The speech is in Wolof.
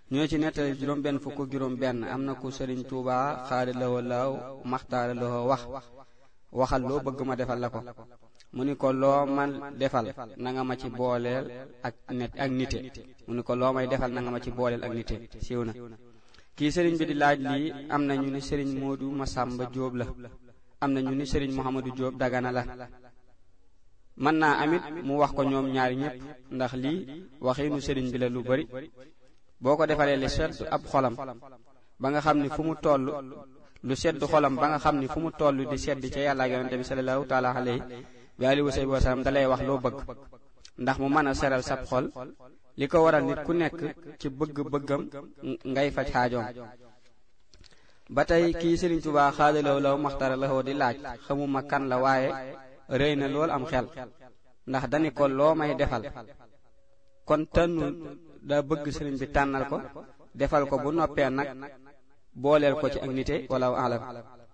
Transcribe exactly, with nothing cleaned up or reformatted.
ñoo ci nettali juróom benn fukk juróom benn am na ku Sëriñ Tuubaa xaada lawoo laaw maxtaara lawoo wax waxal loo bëgg ma defal la ko mu ni ko loo man defal na nga ma ci booleel ak net ak nite mu ni ko loo may defal na nga ma ci booleel ak nite siiw na. kii sëriñ bi di laaj lii am na ñu ni sëriñ Moodu Masamba Jóob la am na ñu ni sëriñ Muhammadu Jóob Dagana la. mën naa amit mu wax ko ñoom ñaari ñépp ndax lii waxiinu sëriñ bi la lu bari boo ko defalee li sedd ab xolam ba nga xam ni fu mu toll lu sedd xolam ba nga xam ni fu mu toll di sedd ca yàlla ak yonente bi sallallahu taala alayhi wa alihi wa sallam da lay wax loo bëgg ndax mu mën a seral sab xol li ko waral nit ku nekk ci bëgg-bëggam ngay faj xaajoom. ba tey kii Sëriñ Tuubaa xaadalaw law maxtara la di laaj xamuma kan la waaye rëy na lool am xel ndax dani ko loo may defal kon tànnul daa bëgg sëriñ bi tànnal ko defal ko bu noppee nag booleel ko ci ak nite wala alam.